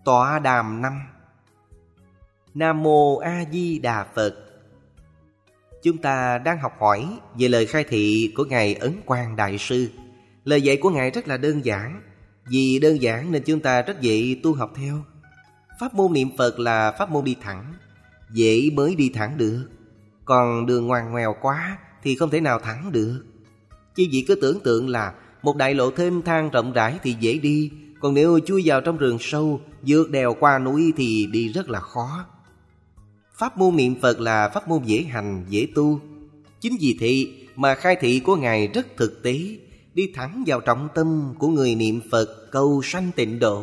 Tọa đàm 5. Nam Mô A Di Đà Phật. Chúng ta đang học hỏi về lời khai thị của Ngài Ấn Quang Đại Sư. Lời dạy của Ngài rất là đơn giản. Vì đơn giản nên chúng ta rất dễ tu học theo. Pháp môn niệm Phật là pháp môn đi thẳng, dễ mới đi thẳng được. Còn đường ngoằn ngoèo quá thì không thể nào thẳng được. Chứ vị cứ tưởng tượng là một đại lộ thênh thang rộng rãi thì dễ đi, còn nếu chui vào trong rừng sâu, vượt đèo qua núi thì đi rất là khó. Pháp môn niệm Phật là pháp môn dễ hành, dễ tu. Chính vì thế mà khai thị của Ngài rất thực tế, đi thẳng vào trọng tâm của người niệm Phật cầu sanh tịnh độ.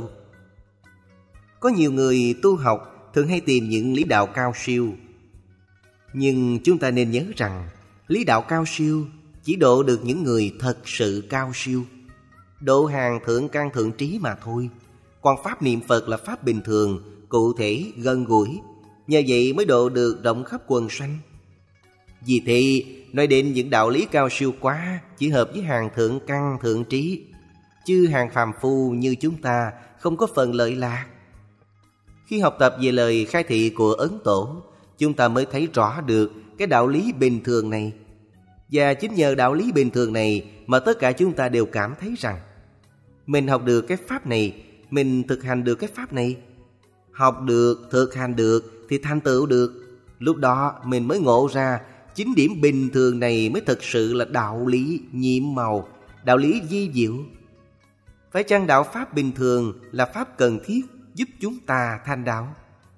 Có nhiều người tu học thường hay tìm những lý đạo cao siêu. Nhưng chúng ta nên nhớ rằng lý đạo cao siêu chỉ độ được những người thật sự cao siêu, độ hàng thượng căn thượng trí mà thôi. Còn pháp niệm Phật là pháp bình thường, cụ thể, gần gũi, nhờ vậy mới độ được rộng khắp quần sanh. Vì thế nói đến những đạo lý cao siêu quá chỉ hợp với hàng thượng căn thượng trí, chứ hàng phàm phu như chúng ta không có phần lợi lạc. Khi học tập về lời khai thị của Ấn Tổ, chúng ta mới thấy rõ được cái đạo lý bình thường này. Và chính nhờ đạo lý bình thường này mà tất cả chúng ta đều cảm thấy rằng mình học được cái pháp này, mình thực hành được cái pháp này. Học được, thực hành được thì thành tựu được. Lúc đó mình mới ngộ ra chính điểm bình thường này mới thực sự là đạo lý nhiệm màu, đạo lý vi diệu. Phải chăng đạo pháp bình thường là pháp cần thiết giúp chúng ta thành đạo?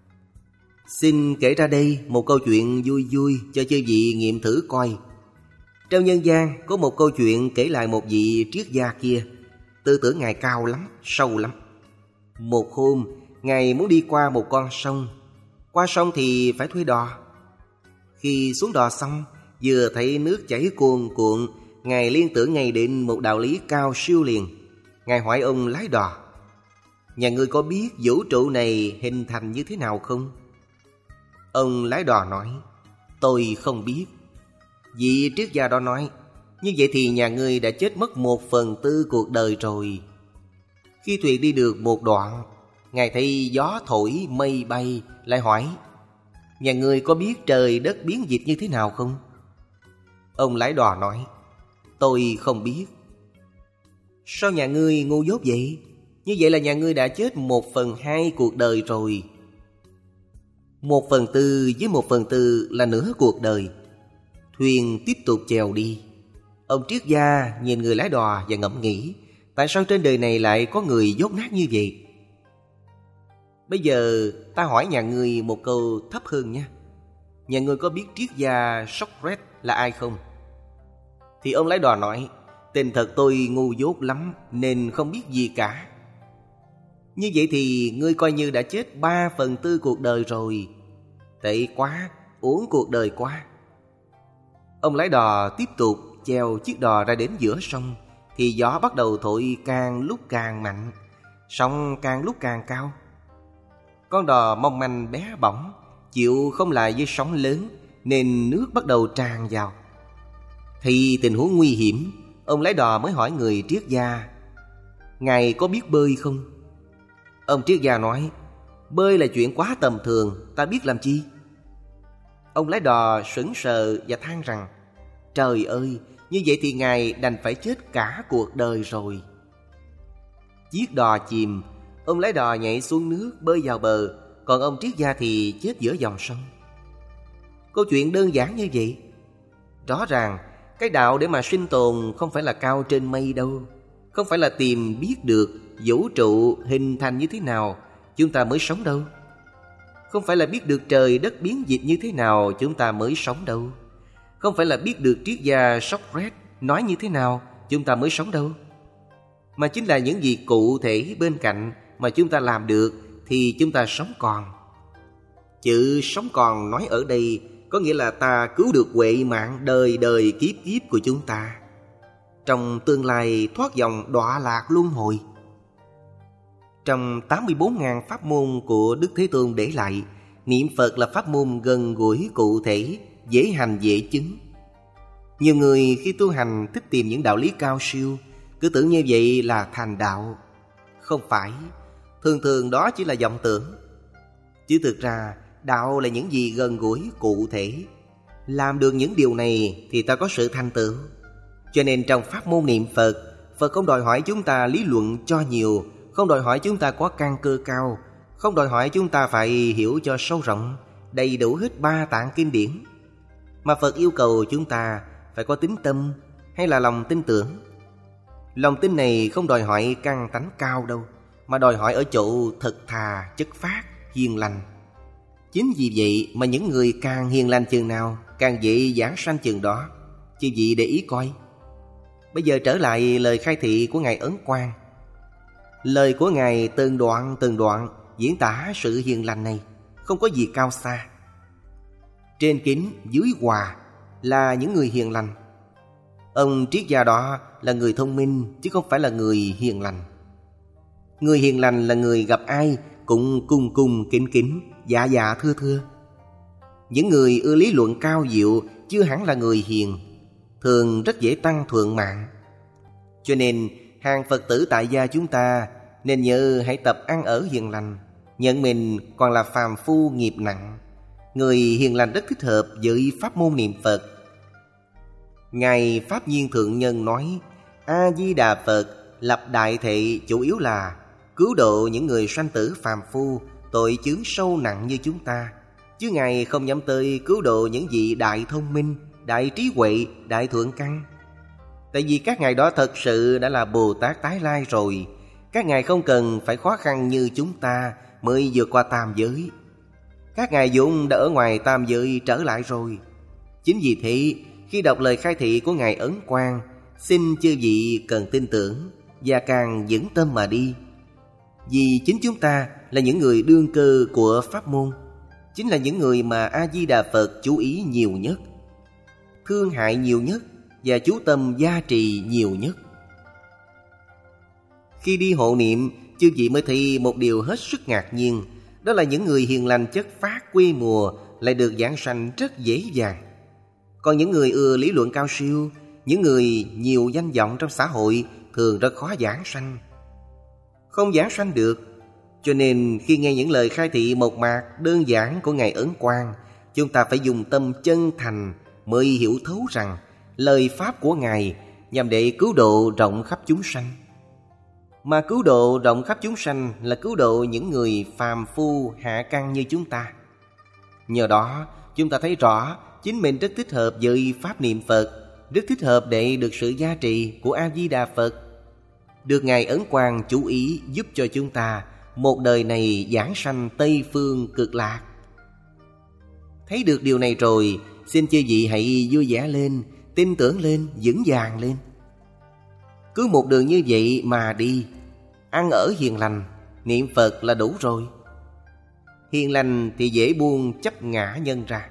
Xin kể ra đây một câu chuyện vui vui cho chư vị nghiệm thử coi. Trong nhân gian có một câu chuyện kể lại một vị triết gia kia. Tư tưởng Ngài cao lắm, sâu lắm. Một hôm, Ngài muốn đi qua một con sông. Qua sông thì phải thuê đò. Khi xuống đò xong, vừa thấy nước chảy cuồn cuộn, Ngài liên tưởng ngay đến một đạo lý cao siêu liền. Ngài hỏi ông lái đò: nhà ngươi có biết vũ trụ này hình thành như thế nào không? Ông lái đò nói: tôi không biết. Vị triết gia đó nói: như vậy thì nhà ngươi đã chết mất 1/4 cuộc đời rồi. Khi thuyền đi được một đoạn, Ngài thấy gió thổi mây bay, lại hỏi: nhà ngươi có biết trời đất biến dịch như thế nào không? Ông lái đò nói: tôi không biết. Sao nhà ngươi ngu dốt vậy? Như vậy là nhà ngươi đã chết 1/2 cuộc đời rồi. 1/4 với 1/4 là nửa cuộc đời. Thuyền tiếp tục chèo đi. Ông triết gia nhìn người lái đò và ngẫm nghĩ, tại sao trên đời này lại có người dốt nát như vậy? Bây giờ ta hỏi nhà ngươi một câu thấp hơn nha. Nhà ngươi có biết triết gia Socrates là ai không? Thì ông lái đò nói: tình thật tôi ngu dốt lắm nên không biết gì cả. Như vậy thì ngươi coi như đã chết 3/4 cuộc đời rồi. Tệ quá, uổng cuộc đời quá. Ông lái đò tiếp tục chèo chiếc đò ra đến giữa sông. Thì gió bắt đầu thổi càng lúc càng mạnh, sóng càng lúc càng cao. Con đò mong manh bé bỏng, chịu không lại với sóng lớn, nên nước bắt đầu tràn vào. Thì tình huống nguy hiểm, ông lái đò mới hỏi người triết gia: ngài có biết bơi không? Ông triết gia nói: bơi là chuyện quá tầm thường, ta biết làm chi? Ông lái đò sững sờ và than rằng: trời ơi, như vậy thì ngài đành phải chết cả cuộc đời rồi. Chiếc đò chìm, ông lái đò nhảy xuống nước bơi vào bờ, còn ông triết gia thì chết giữa dòng sông. Câu chuyện đơn giản như vậy. Rõ ràng cái đạo để mà sinh tồn không phải là cao trên mây đâu. Không phải là tìm biết được vũ trụ hình thành như thế nào chúng ta mới sống đâu. Không phải là biết được trời đất biến dịch như thế nào chúng ta mới sống đâu. Không phải là biết được triết gia Socrates nói như thế nào chúng ta mới sống đâu. Mà chính là những gì cụ thể bên cạnh mà chúng ta làm được thì chúng ta sống còn. Chữ sống còn nói ở đây có nghĩa là ta cứu được huệ mạng đời đời kiếp kiếp của chúng ta, trong tương lai thoát dòng đọa lạc luân hồi. Trong 84.000 pháp môn của Đức Thế Tôn để lại, niệm Phật là pháp môn gần gũi cụ thể, dễ hành dễ chứng. Nhiều người khi tu hành thích tìm những đạo lý cao siêu, cứ tưởng như vậy là thành đạo. Không phải. Thường thường đó chỉ là vọng tưởng. Chứ thực ra đạo là những gì gần gũi, cụ thể. Làm được những điều này thì ta có sự thành tựu. Cho nên trong pháp môn niệm Phật, Phật không đòi hỏi chúng ta lý luận cho nhiều, không đòi hỏi chúng ta có căn cơ cao, không đòi hỏi chúng ta phải hiểu cho sâu rộng, đầy đủ hết 3 tạng kinh điển. Mà Phật yêu cầu chúng ta phải có tín tâm hay là lòng tin tưởng. Lòng tin này không đòi hỏi căn tánh cao đâu, mà đòi hỏi ở chỗ thật thà, chất phác, hiền lành. Chính vì vậy mà những người càng hiền lành chừng nào, càng dễ giảng sanh chừng đó. Chứ gì để ý coi. Bây giờ trở lại lời khai thị của Ngài Ấn Quang. Lời của Ngài từng đoạn diễn tả sự hiền lành này, không có gì cao xa. Trên kính, dưới hòa là những người hiền lành. Ông triết gia đó là người thông minh, chứ không phải là người hiền lành. Người hiền lành là người gặp ai cũng cung cung kính kính, dạ dạ thưa thưa. Những người ưa lý luận cao diệu chưa hẳn là người hiền, thường rất dễ tăng thượng mạng. Cho nên hàng Phật tử tại gia chúng ta nên nhớ hãy tập ăn ở hiền lành, nhận mình còn là phàm phu nghiệp nặng. Người hiền lành rất thích hợp với pháp môn niệm Phật. Ngài Pháp Nhiên Thượng Nhân nói, A-di-đà Phật lập đại thệ chủ yếu là cứu độ những người sanh tử phàm phu, tội chướng sâu nặng như chúng ta. Chứ Ngài không nhắm tới cứu độ những vị đại thông minh, đại trí huệ, đại thượng căn. Tại vì các ngài đó thật sự đã là Bồ Tát tái lai rồi. Các ngài không cần phải khó khăn như chúng ta mới vượt qua tam giới. Các ngài vốn đã ở ngoài tam giới trở lại rồi. Chính vì thế, khi đọc lời khai thị của Ngài Ấn Quang, xin chư vị cần tin tưởng và càng vững tâm mà đi. Vì chính chúng ta là những người đương cơ của pháp môn, chính là những người mà A-di-đà Phật chú ý nhiều nhất, thương hại nhiều nhất và chú tâm gia trì nhiều nhất. Khi đi hộ niệm, chư vị mới thấy một điều hết sức ngạc nhiên. Đó là những người hiền lành chất phát quê mùa lại được giảng sanh rất dễ dàng. Còn những người ưa lý luận cao siêu, những người nhiều danh vọng trong xã hội thường rất khó giảng sanh, không giảng sanh được. Cho nên khi nghe những lời khai thị mộc mạc đơn giản của Ngài Ấn Quang, chúng ta phải dùng tâm chân thành mới hiểu thấu rằng lời pháp của Ngài nhằm để cứu độ rộng khắp chúng sanh. Mà cứu độ rộng khắp chúng sanh là cứu độ những người phàm phu hạ căn như chúng ta. Nhờ đó chúng ta thấy rõ chính mình rất thích hợp với pháp niệm Phật, rất thích hợp để được sự gia trì của A-di-đà Phật. Được Ngài Ấn Quang chú ý giúp cho chúng ta một đời này giảng sanh Tây Phương Cực Lạc. Thấy được điều này rồi, xin chư vị hãy vui vẻ lên, tin tưởng lên, vững vàng lên. Cứ một đường như vậy mà đi, ăn ở hiền lành, niệm Phật là đủ rồi. Hiền lành thì dễ buông chấp ngã nhân ra.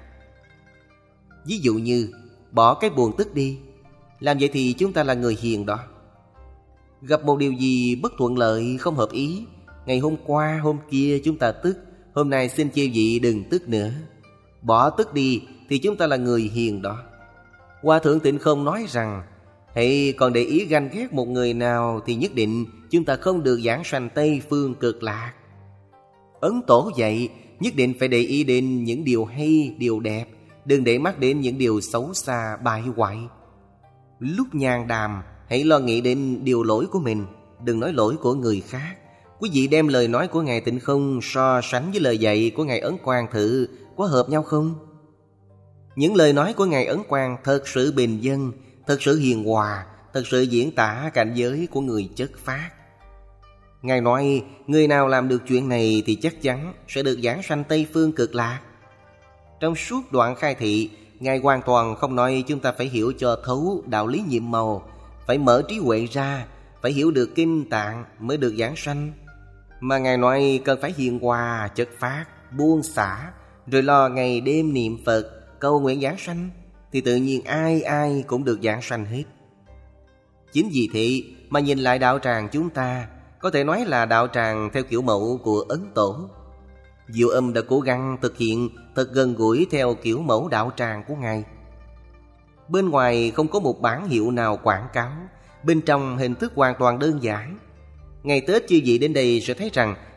Ví dụ như bỏ cái buồn tức đi, làm vậy thì chúng ta là người hiền đó. Gặp một điều gì bất thuận lợi, không hợp ý, ngày hôm qua, hôm kia chúng ta tức, hôm nay xin chư vị đừng tức nữa. Bỏ tức đi thì chúng ta là người hiền đó. Hòa Thượng Tịnh Không nói rằng, hãy còn để ý ganh ghét một người nào thì nhất định chúng ta không được giảng sanh Tây Phương Cực Lạc. Ấn Tổ dạy nhất định phải để ý đến những điều hay, điều đẹp, đừng để mắt đến những điều xấu xa, bại hoại. Lúc nhàn đàm, hãy lo nghĩ đến điều lỗi của mình, đừng nói lỗi của người khác. Quý vị đem lời nói của Ngài Tịnh Không so sánh với lời dạy của Ngài Ấn Quang thử, có hợp nhau không? Những lời nói của Ngài Ấn Quang thật sự bình dân, thật sự hiền hòa, thật sự diễn tả cảnh giới của người chất phác. Ngài nói, người nào làm được chuyện này thì chắc chắn sẽ được giảng sanh Tây Phương Cực Lạc. Trong suốt đoạn khai thị, Ngài hoàn toàn không nói chúng ta phải hiểu cho thấu đạo lý nhiệm màu, phải mở trí huệ ra, phải hiểu được kinh tạng mới được giảng sanh. Mà Ngài nói cần phải hiền hòa, chất phác, buông xả, rồi lo ngày đêm niệm Phật, cầu nguyện giảng sanh, thì tự nhiên ai ai cũng được giảng sanh hết. Chính vì thế mà nhìn lại đạo tràng chúng ta, có thể nói là đạo tràng theo kiểu mẫu của Ấn Tổ. Diệu Âm đã cố gắng thực hiện thật gần gũi theo kiểu mẫu đạo tràng của Ngài. Bên ngoài không có một bản hiệu nào quảng cáo, bên trong hình thức hoàn toàn đơn giản. Ngày Tết chư vị đến đây sẽ thấy rằng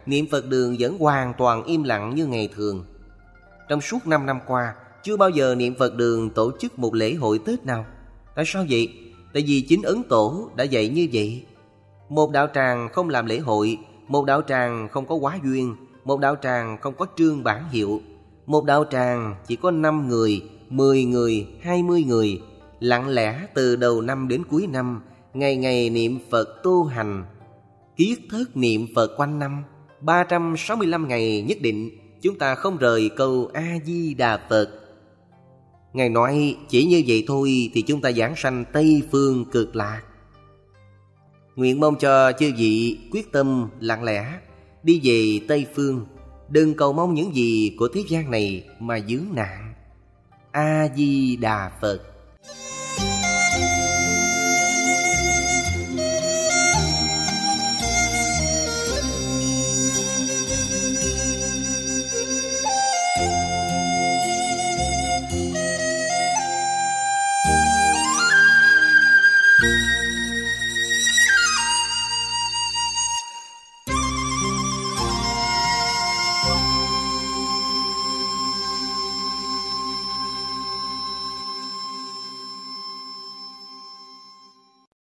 niệm Phật đường vẫn hoàn toàn im lặng như ngày thường. Trong suốt 5 năm qua, chưa bao giờ niệm Phật đường tổ chức một lễ hội Tết nào. Tại sao vậy? Tại vì chính Ấn Tổ đã dạy như vậy. Một đạo tràng không làm lễ hội, một đạo tràng không có hóa duyên, một đạo tràng không có trương bản hiệu, một đạo tràng chỉ có 5 người, 10 người, 20 người, lặng lẽ từ đầu năm đến cuối năm, ngày ngày niệm Phật tu hành, kiết thất niệm Phật quanh năm. 365 ngày nhất định chúng ta không rời câu A-di-đà Phật. Ngài nói chỉ như vậy thôi thì chúng ta giảng sanh Tây Phương Cực Lạc. Nguyện mong cho chư vị quyết tâm lặng lẽ đi về Tây Phương, đừng cầu mong những gì của thế gian này mà vướng nạn. A-di-đà Phật.